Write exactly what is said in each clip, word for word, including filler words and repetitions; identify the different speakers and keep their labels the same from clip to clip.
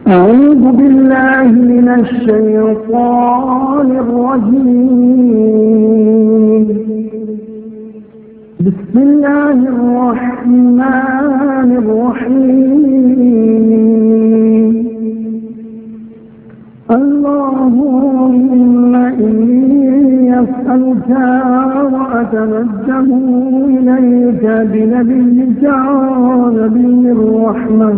Speaker 1: أعوذ بالله من الشيطان الرجيم. بسم الله الرحمن الرحيم. اللهم إني أسألك وأتوجه إليك بنبيك نبي الرحمة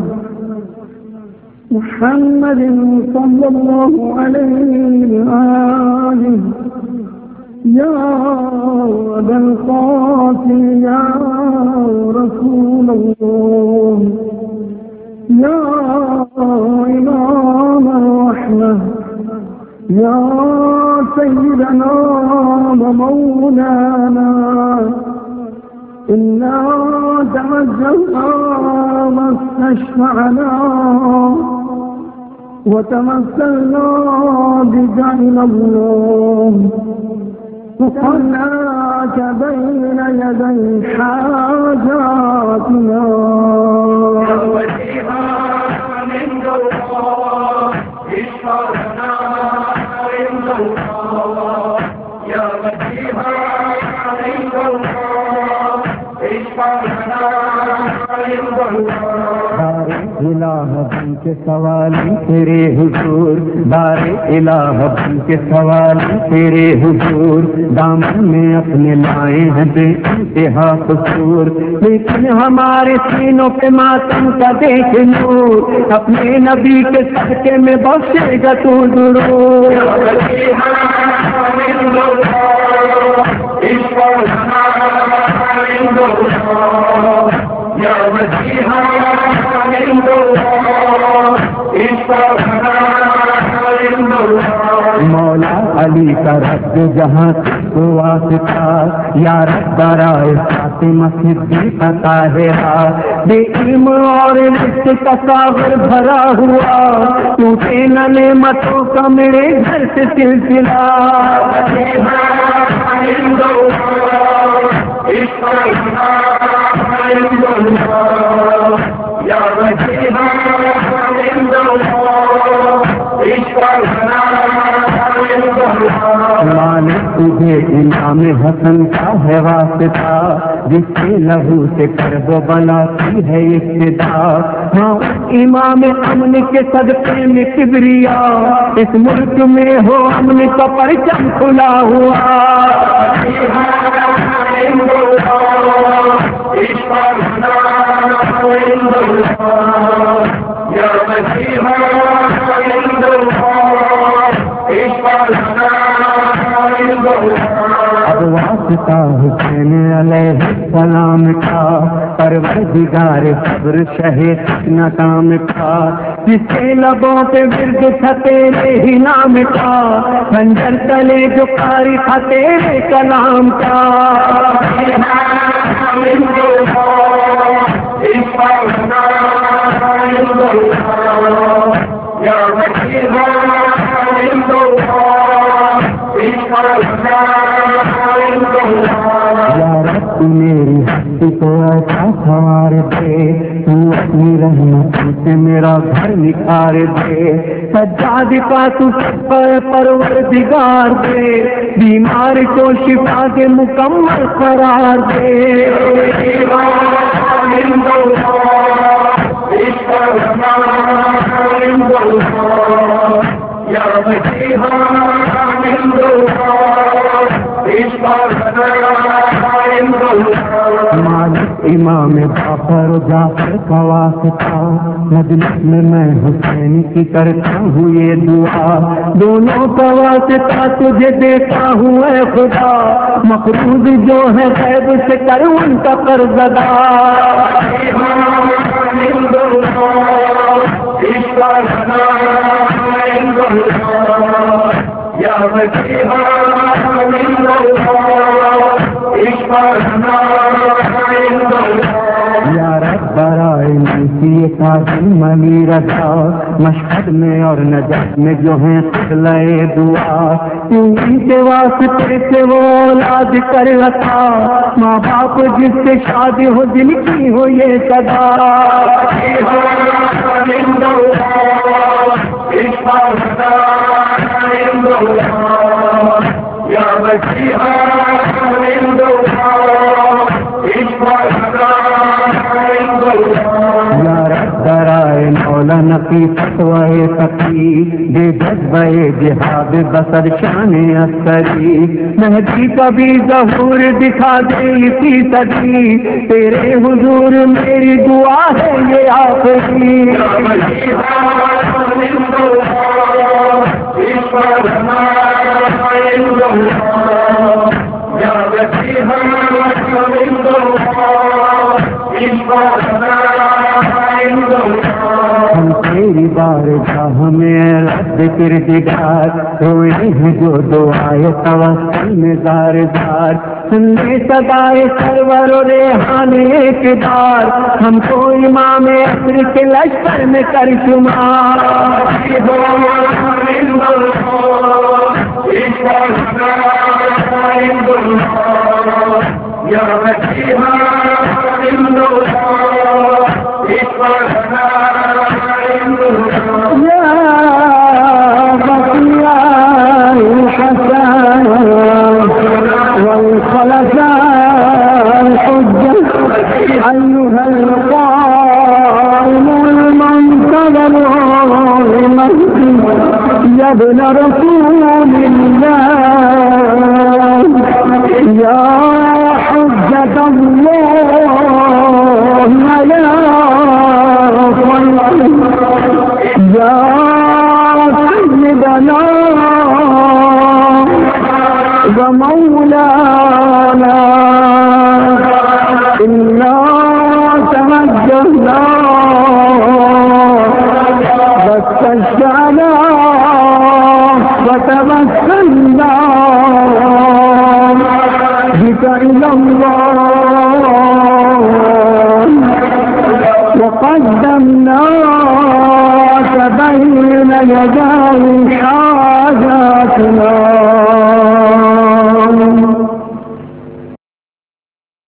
Speaker 1: محمد صلى الله عليه وآله يا أبا القاسم يا رسول الله يا إمام الرحمة يا سيدنا ومولانا إنا توجهنا واستشفعنا وتمثلنا بك إلى الله وقلناك بين يدي حاجاتنا
Speaker 2: يا وجيها من الله اشفعنا عند الله يا وجيها عند الله اشفعنا عند الله
Speaker 3: الہ بن کے سوالی تیرے حضور دار الہ بن کے سوالی تیرے حضور دامن میں اپنے لائے ہیں بے انتہا قصور لیکن ہمارے سینوں پہ ماتم کا دیکھ نور اپنے نبی کے صدقے میں بخشے گا تو ضرور
Speaker 2: يا وجيها عند الله اشفعنا عند الله
Speaker 3: مولا علی کا رب جہاں کو واسطہ یا رب برائے فاطمہ صدیقہ طاہرہ بے علم اور رزق کا ساغر بھرا ہوا ٹوٹے نہ نعمتوں کا میرے گھر سے سلسلہ
Speaker 2: عند الله اشفعنا عند الله يا وجيها عند الله اشفعنا عند الله
Speaker 3: مالک تجھے امام حسن کا ہے واسطہ جس کے لہو سے کرب و بلا کی ہے ابتدا ہاں امام امن کے صدقے میں کبریا اس ملک میں ہو امن کا پرچم کھلا ہوا
Speaker 2: يا وجيها عند الله اشفعنا عند الله
Speaker 3: اب واسطہ حسین علیہ السلام کا پروردگار صبر شہ ناکام کا جس کے لبوں پہ ورد تھا تیرے ہی نام کا خنجر تلے جو قاری تھا تیرے کلام کا
Speaker 2: يا وجيها عند الله اشفعنا عند الله
Speaker 3: یا رب میری ہستی کو ایسا سوار دے تو اپنی رحمت سے میرا گھر نکھار دے سجاد کا تو پر پروردگار دے بیمار کو شفا کے مکمل قرار دے
Speaker 2: عند الله اشفعنا عند الله يا وجيها عند الله اشفعنا عند الله
Speaker 3: مالک امام باقر و جعفر کا واسطہ مجلس میں میں حسین کی کرتا ہوں یہ دعا دونوں کا واسطہ تجھے دیکھا ہوں اے خدا مقروض جو ہے غیب سے کر ان کا قرض ادا
Speaker 2: عند الله اشفعنا عند الله يا وجيها عند الله اشفعنا عند الله
Speaker 3: یا رب برائے نیسی کاظم علی رضا مشہد میں اور نجف میں جو ہیں قبلہ دعا انہی کے واسطے سے وہ اولاد کر رکھا ماں باپ جس سے شادی ہو جن کی ہو یہ صدا
Speaker 2: إشفعنا عند الله يا بديعا عند الله إشفعنا عند الله
Speaker 3: یا رب درائے مولانا کی فتوائے فقیر دے جذبہ جہاد بسر شان عسکری مہدی کا بھی ظہور دکھا دے اسی صدی تیرے حضور میری دعا ہے یہ آخری
Speaker 2: يا بديعا عند الله إشفعنا عند الله يا بديعا عند الله إشفعنا عند الله
Speaker 3: ہم تیری بارگاہ میں رب کردگار روئے ہیں جو دعائے توسل میں زار زار سن لے صدائے سرور و ریحان اقتدار ہم کو امام عصر کے لشکر میں کر شمار
Speaker 2: يا بديعا عند الله إشفعنا عند الله
Speaker 1: يا بقي الحسن والخلفاء الحجة أيها القائم المنتظر لمهدي يا ابن رسول الله يا حجة الله يا خلق يا سيدنا ومولانا إنا توجهنا واستشفعنا وتوسلنا بك إلى الله وقدمنا